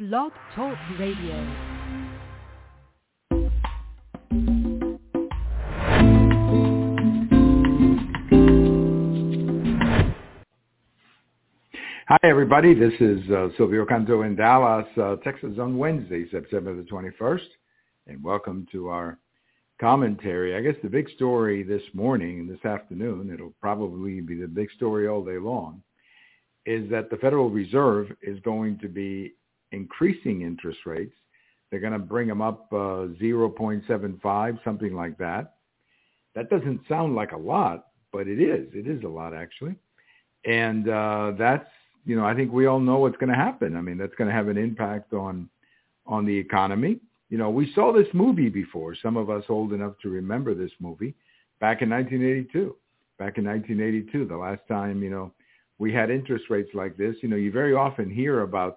Blog Talk Radio. Hi, everybody. This is Silvio Canto in Dallas, Texas on Wednesday, September the 21st. And welcome to our commentary. I guess the big story this morning and this afternoon, it'll probably be the big story all day long, is that the Federal Reserve is going to be increasing interest rates. They're going to bring them up 0.75, something like that. That doesn't sound like a lot, but it is. It is a lot, actually. And that's, I think we all know what's going to happen. I mean, that's going to have an impact on the economy. We saw this movie before. Some of us old enough to remember this movie back in 1982. Back in 1982, the last time, we had interest rates like this. You very often hear about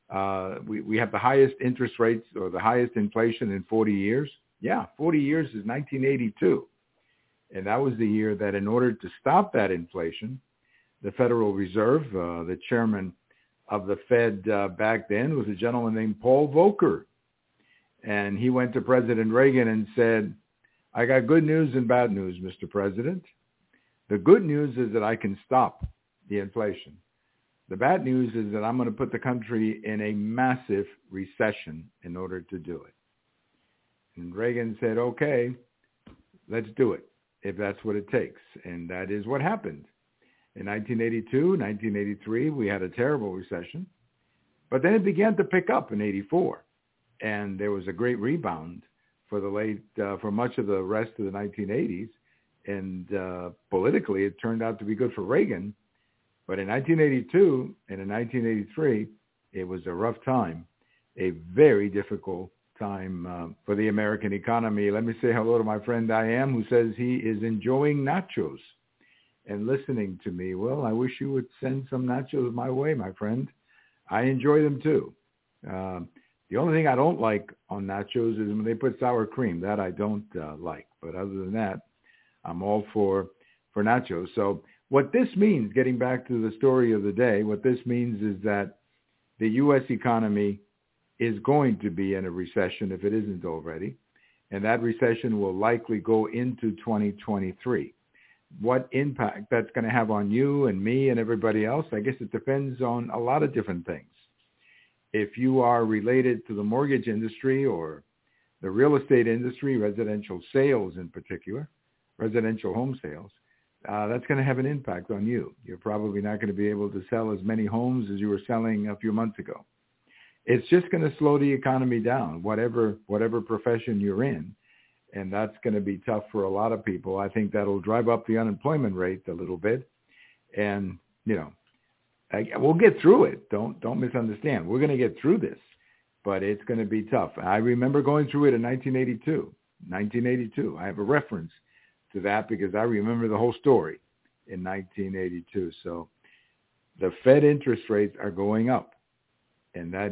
we have the highest interest rates or the highest inflation in 40 years. Yeah, 40 years is 1982. And that was the year that in order to stop that inflation, the Federal Reserve, the chairman of the Fed back then was a gentleman named Paul Volcker. And he went to President Reagan and said, I got good news and bad news, Mr. President. The good news is that I can stop the inflation. The bad news is that I'm going to put the country in a massive recession in order to do it. And Reagan said, okay, let's do it if that's what it takes. And that is what happened. In 1982, 1983, we had a terrible recession. But then it began to pick up in 84. And there was a great rebound for for much of the rest of the 1980s. And politically, it turned out to be good for Reagan. But in 1982 and in 1983, it was a rough time, a very difficult time for the American economy. Let me say hello to my friend Diane, who says he is enjoying nachos and listening to me. Well, I wish you would send some nachos my way, my friend. I enjoy them too. The only thing I don't like on nachos is when they put sour cream. That I don't like. But other than that, I'm all for nachos. So what this means, getting back to the story of the day, what this means is that the U.S. economy is going to be in a recession if it isn't already. And that recession will likely go into 2023. What impact that's going to have on you and me and everybody else, I guess it depends on a lot of different things. If you are related to the mortgage industry or the real estate industry, residential sales in particular, residential home sales, that's going to have an impact on you. You're probably not going to be able to sell as many homes as you were selling a few months ago. It's just going to slow the economy down, whatever profession you're in. And that's going to be tough for a lot of people. I think that'll drive up the unemployment rate a little bit. And, we'll get through it. Don't misunderstand. We're going to get through this, but it's going to be tough. I remember going through it in 1982. I have a reference to that because I remember the whole story in 1982. So the Fed interest rates are going up, and that's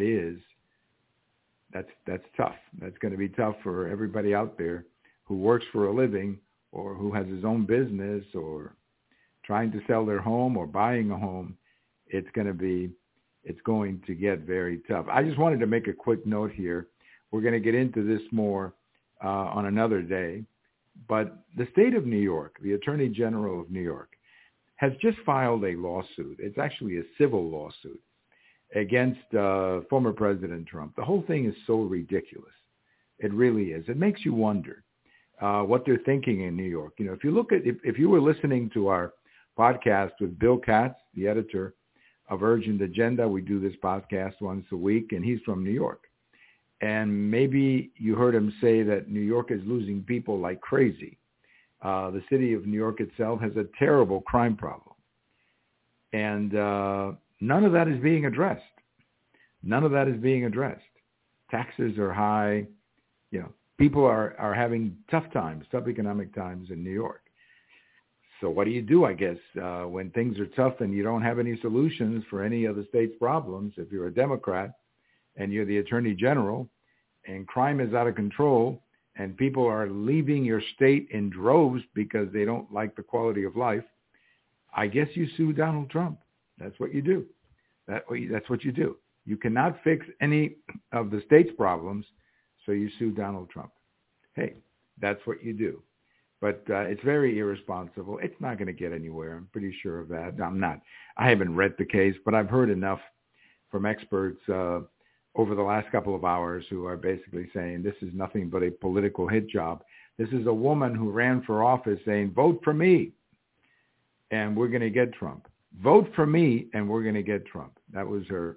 tough. That's going to be tough for everybody out there who works for a living or who has his own business or trying to sell their home or buying a home. It's going to get very tough. I just wanted to make a quick note here. We're going to get into this more on another day. But the state of New York, the Attorney General of New York, has just filed a lawsuit. It's actually a civil lawsuit against former President Trump. The whole thing is so ridiculous. It really is. It makes you wonder what they're thinking in New York. If you were listening to our podcast with Bill Katz, the editor of Urgent Agenda, we do this podcast once a week, and he's from New York. And maybe you heard him say that New York is losing people like crazy. The city of New York itself has a terrible crime problem. And none of that is being addressed. None of that is being addressed. Taxes are high. People are having tough economic times in New York. So what do you do, I guess, when things are tough and you don't have any solutions for any of the state's problems? If you're a Democrat and you're the Attorney General and crime is out of control and people are leaving your state in droves because they don't like the quality of life, I guess you sue Donald Trump. That's what you do. That's what you do. You cannot fix any of the state's problems, so you sue Donald Trump. Hey, that's what you do. But it's very irresponsible. It's not going to get anywhere. I'm pretty sure of that. I'm not. I haven't read the case, but I've heard enough from experts over the last couple of hours who are basically saying this is nothing but a political hit job. This is a woman who ran for office saying, vote for me, and we're going to get Trump. Vote for me, and we're going to get Trump. That was her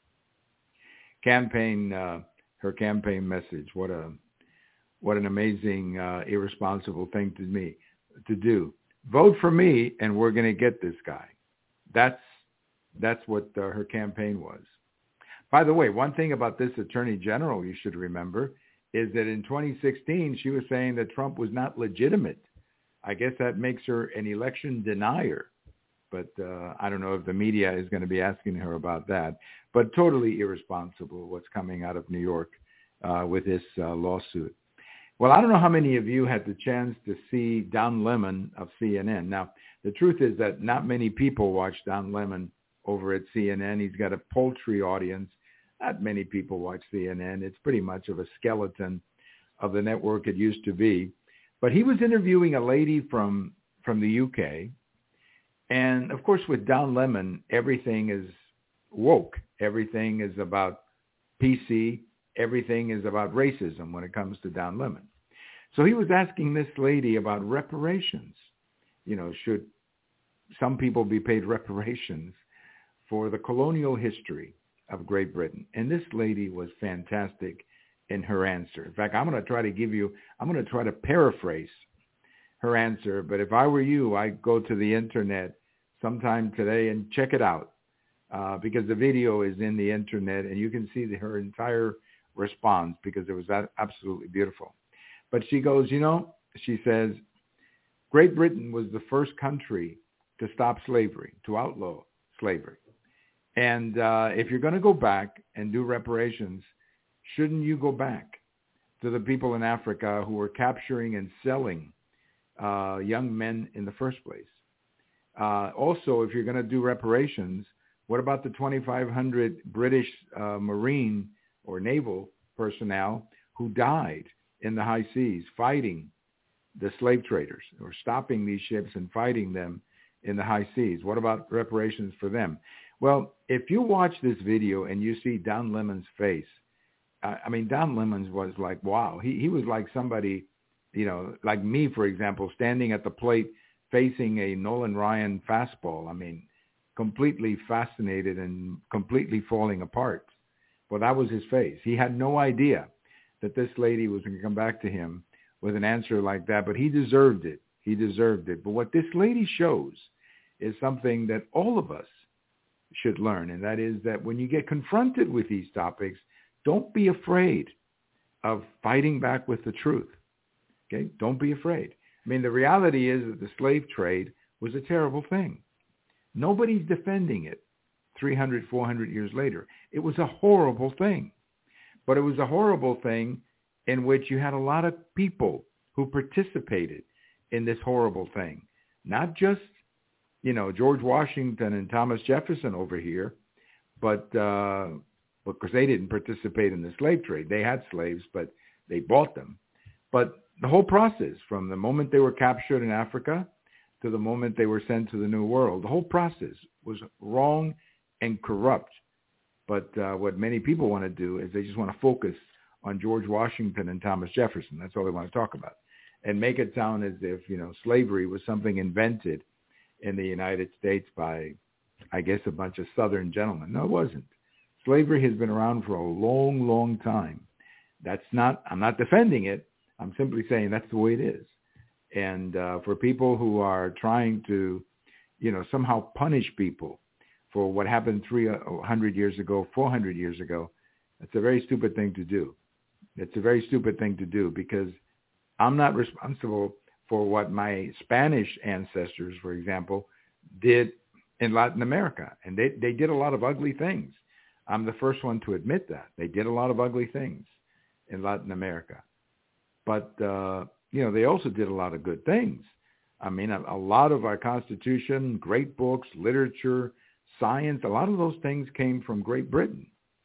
campaign message. What an amazing, irresponsible thing to do. Vote for me, and we're going to get this guy. That's what her campaign was. By the way, one thing about this attorney general you should remember is that in 2016, she was saying that Trump was not legitimate. I guess that makes her an election denier. But I don't know if the media is going to be asking her about that. But totally irresponsible what's coming out of New York with this lawsuit. Well, I don't know how many of you had the chance to see Don Lemon of CNN. Now, the truth is that not many people watch Don Lemon over at CNN. He's got a paltry audience. Not many people watch CNN. It's pretty much of a skeleton of the network it used to be. But he was interviewing a lady from the UK. And, of course, with Don Lemon, everything is woke. Everything is about PC. Everything is about racism when it comes to Don Lemon. So he was asking this lady about reparations. You know, should some people be paid reparations for the colonial history of Great Britain? And this lady was fantastic in her answer. In fact, I'm going to try to paraphrase her answer. But if I were you, I'd go to the internet sometime today and check it out because the video is in the internet and you can see her entire response because it was absolutely beautiful. But she goes, she says, Great Britain was the first country to stop slavery, to outlaw slavery. And if you're going to go back and do reparations, shouldn't you go back to the people in Africa who were capturing and selling young men in the first place? Also, if you're going to do reparations, what about the 2,500 British Marine or naval personnel who died in the high seas fighting the slave traders or stopping these ships and fighting them in the high seas? What about reparations for them? Well, if you watch this video and you see Don Lemon's face, Don Lemon's was like, wow. He was like somebody, like me, for example, standing at the plate facing a Nolan Ryan fastball. Completely fascinated and completely falling apart. Well, that was his face. He had no idea that this lady was going to come back to him with an answer like that, but he deserved it. He deserved it. But what this lady shows is something that all of us should learn, and that is that when you get confronted with these topics, don't be afraid of fighting back with the truth. Okay? Don't be afraid. The reality is that the slave trade was a terrible thing. Nobody's defending it 300, 400 years later. It was a horrible thing. But it was a horrible thing in which you had a lot of people who participated in this horrible thing. Not just, George Washington and Thomas Jefferson over here, but because they didn't participate in the slave trade. They had slaves, but they bought them. But the whole process, from the moment they were captured in Africa to the moment they were sent to the New World, the whole process was wrong and corrupt. But what many people want to do is they just want to focus on George Washington and Thomas Jefferson. That's all they want to talk about. And make it sound as if, slavery was something invented in the United States by, I guess, a bunch of Southern gentlemen. No, it wasn't. Slavery has been around for a long, long time. I'm not defending it. I'm simply saying that's the way it is. And for people who are trying to, somehow punish people for what happened 300 years ago, 400 years ago, that's a very stupid thing to do. It's a very stupid thing to do because I'm not responsible for what my Spanish ancestors, for example, did in Latin America. And they did a lot of ugly things. I'm the first one to admit that. They did a lot of ugly things in Latin America. But, they also did a lot of good things. A lot of our Constitution, great books, literature, science, a lot of those things came from Great Britain.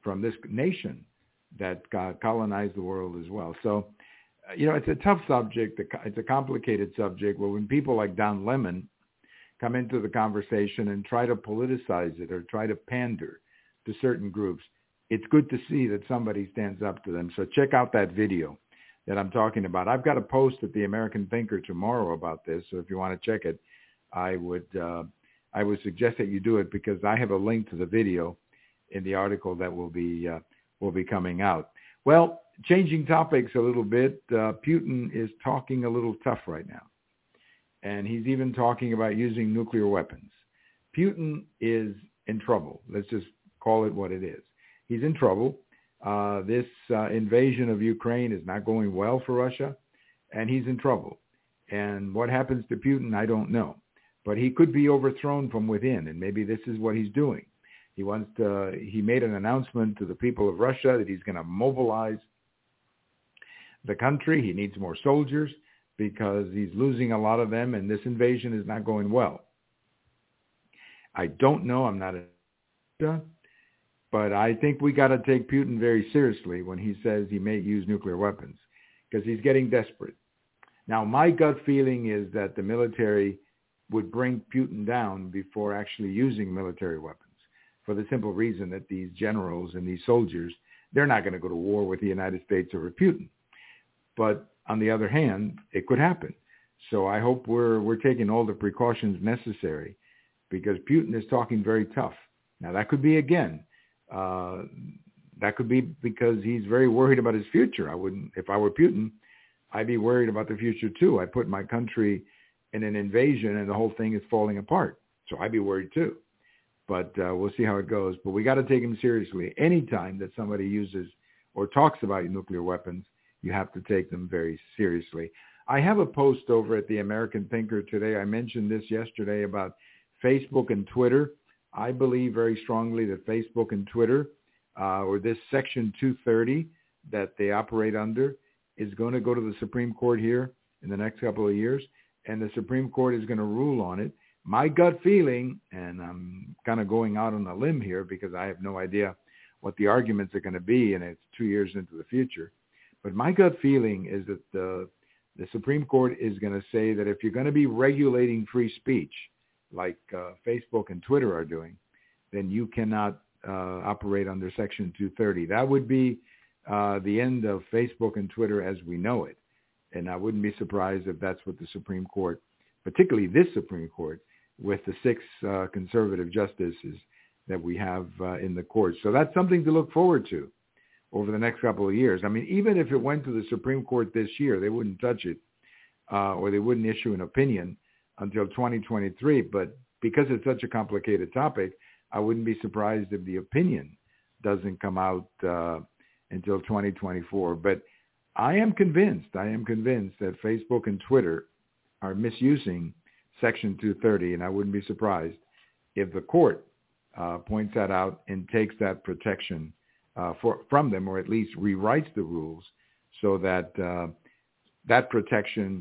from this nation that colonized the world as well. So, it's a tough subject. It's a complicated subject. Well, when people like Don Lemon come into the conversation and try to politicize it or try to pander to certain groups, it's good to see that somebody stands up to them. So check out that video that I'm talking about. I've got a post at the American Thinker tomorrow about this. So if you want to check it, I would suggest that you do it, because I have a link to the video in the article that will be coming out. Well, changing topics a little bit, Putin is talking a little tough right now. And he's even talking about using nuclear weapons. Putin is in trouble. Let's just call it what it is. He's in trouble. This invasion of Ukraine is not going well for Russia, and he's in trouble. And what happens to Putin, I don't know. But he could be overthrown from within, and maybe this is what he's doing. He made an announcement to the people of Russia that he's going to mobilize the country. He needs more soldiers because he's losing a lot of them, and this invasion is not going well. I don't know. I'm not a... But I think we got to take Putin very seriously when he says he may use nuclear weapons, because he's getting desperate. Now, my gut feeling is that the military would bring Putin down before actually using military weapons, for the simple reason that these generals and these soldiers, they're not going to go to war with the United States over Putin. But on the other hand, it could happen. So I hope we're taking all the precautions necessary, because Putin is talking very tough. Now, that could be, again, that could be because he's very worried about his future. If I were Putin, I'd be worried about the future too. I put my country in an invasion and the whole thing is falling apart. So I'd be worried too. But we'll see how it goes. But we got to take him seriously. Anytime that somebody uses or talks about nuclear weapons, you have to take them very seriously. I have a post over at the American Thinker today. I mentioned this yesterday about Facebook and Twitter. I believe very strongly that Facebook and Twitter, or this Section 230 that they operate under, is going to go to the Supreme Court here in the next couple of years, and the Supreme Court is going to rule on it. My gut feeling, and I'm kind of going out on a limb here because I have no idea what the arguments are going to be, and it's 2 years into the future, but my gut feeling is that the Supreme Court is going to say that if you're going to be regulating free speech, like Facebook and Twitter are doing, then you cannot operate under Section 230. That would be the end of Facebook and Twitter as we know it. And I wouldn't be surprised if that's what the Supreme Court, particularly this Supreme Court, with the 6 conservative justices that we have in the court. So that's something to look forward to over the next couple of years. I mean, even if it went to the Supreme Court this year, they wouldn't touch it or they wouldn't issue an opinion until 2023. But because it's such a complicated topic, I wouldn't be surprised if the opinion doesn't come out until 2024. But I am convinced that Facebook and Twitter are misusing Section 230, and I wouldn't be surprised if the court points that out and takes that protection from them, or at least rewrites the rules so that that protection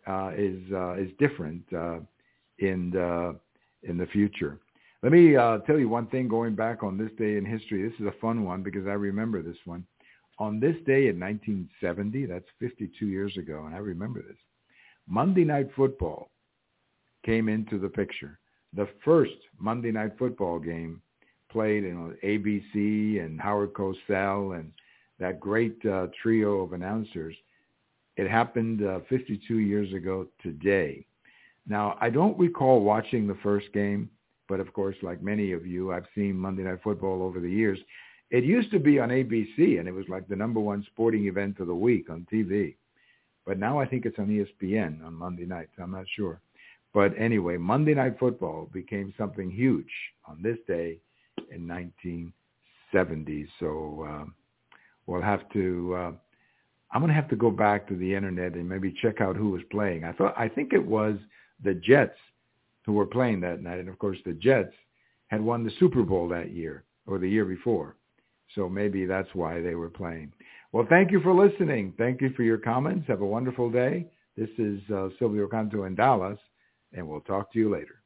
is different in the future. Let me tell you one thing going back on this day in history. This is a fun one because I remember this one. On this day in 1970, that's 52 years ago, and I remember this, Monday Night Football came into the picture. The first Monday Night Football game played in ABC and Howard Cosell and that great trio of announcers. It happened 52 years ago today. Now, I don't recall watching the first game, but of course, like many of you, I've seen Monday Night Football over the years. It used to be on ABC, and it was like the number one sporting event of the week on TV. But now I think it's on ESPN on Monday nights. I'm not sure. But anyway, Monday Night Football became something huge on this day in 1970. So we'll have to, I'm going to have to go back to the internet and maybe check out who was playing. I think it was the Jets who were playing that night. And of course, the Jets had won the Super Bowl that year or the year before. So maybe that's why they were playing. Well, thank you for listening. Thank you for your comments. Have a wonderful day. This is Silvio Canto in Dallas, and we'll talk to you later.